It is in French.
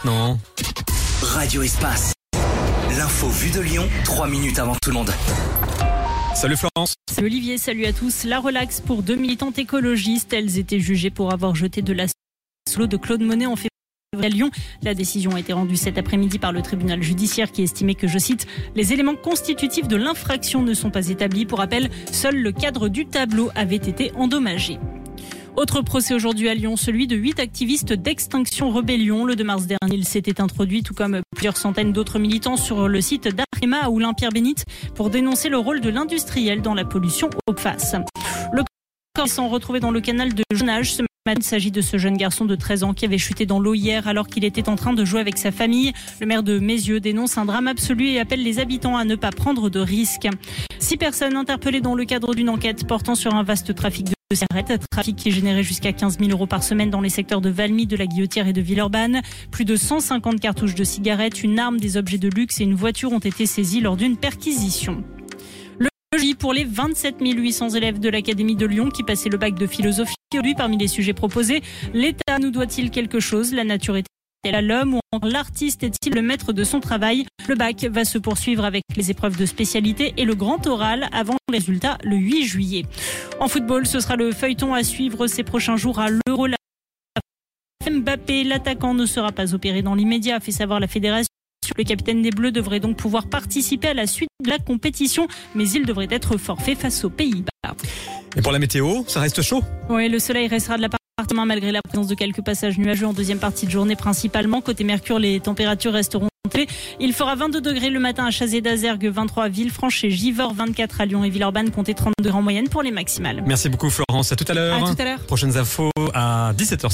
maintenant. Radio Espace. L'info vue de Lyon, 3 minutes avant tout le monde. Salut Florence. Salut Olivier, salut à tous. La relaxe pour 2 militantes écologistes. Elles étaient jugées pour avoir jeté de la solo de Claude Monet en février à Lyon. La décision a été rendue cet après-midi par le tribunal judiciaire qui estimait que, je cite, les éléments constitutifs de l'infraction ne sont pas établis. Pour rappel, seul le cadre du tableau avait été endommagé. Autre procès aujourd'hui à Lyon, celui de 8 activistes d'Extinction Rebellion. Le 2 mars dernier, il s'était introduit, tout comme plusieurs centaines d'autres militants, sur le site d'Arema à Oulin-Pierre-Bénite pour dénoncer le rôle de l'industriel dans la pollution au PFAS. Le corps s'est retrouvé dans le canal de Jonage. Ce matin, il s'agit de ce jeune garçon de 13 ans qui avait chuté dans l'eau hier alors qu'il était en train de jouer avec sa famille. Le maire de Mézieux dénonce un drame absolu et appelle les habitants à ne pas prendre de risques. 6 personnes interpellées dans le cadre d'une enquête portant sur un vaste trafic de cigarettes, trafic qui générait jusqu'à 15 000 € par semaine dans les secteurs de Valmy, de la Guillotière et de Villeurbanne. Plus de 150 cartouches de cigarettes, une arme, des objets de luxe et une voiture ont été saisis lors d'une perquisition. Le jeudi pour les 27 800 élèves de l'Académie de Lyon qui passaient le bac de philosophie. Aujourd'hui, parmi les sujets proposés, l'État nous doit-il quelque chose? La nature est-elle à l'homme? Ou encore l'artiste est-il le maître de son travail? Le bac va se poursuivre avec les épreuves de spécialité et le grand oral avant les résultats le 8 juillet. En football, ce sera le feuilleton à suivre ces prochains jours à l'Euro. Mbappé, l'attaquant, ne sera pas opéré dans l'immédiat, a fait savoir la fédération. Le capitaine des Bleus devrait donc pouvoir participer à la suite de la compétition, mais il devrait être forfait face aux Pays-Bas. Et pour la météo, ça reste chaud? Oui, le soleil restera de la partie malgré la présence de quelques passages nuageux en deuxième partie de journée principalement. Côté Mercure, les températures resteront montées. Il fera 22 degrés le matin à Chazé d'Azergues, 23 à Villefranche et Givors, 24 à Lyon et Villeurbanne, comptez 30 degrés en moyenne pour les maximales. Merci beaucoup Florence, à tout à l'heure. À tout à l'heure. Prochaines infos à 17h.